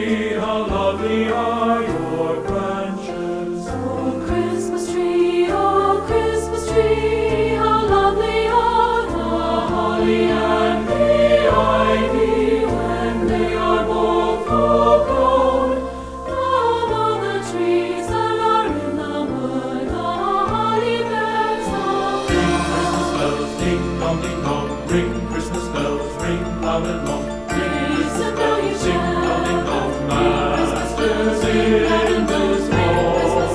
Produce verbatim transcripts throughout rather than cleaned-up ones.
tree, how lovely are your branches. Oh, Christmas tree, oh, Christmas tree, how lovely are the holly and the ivy when they are both full grown. Of all the trees that are in the wood, the holly bears the Ring Christmas bells, ding dong, ding dong. Ring Christmas bells, ring loud and long. Ring Christmas bells, ding dong, ding dong. Masters in this hall.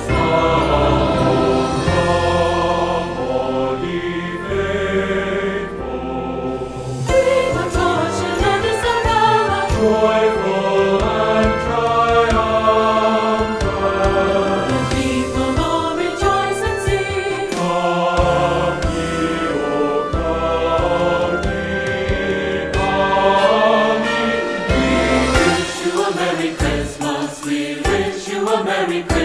Come, all ye faithful. Bring a torch and let us unveil Joyful and triumphant. the people all rejoice and sing. Come ye, O come ye, come ye. We wish you a Merry Christmas. We wish you a Merry Christmas.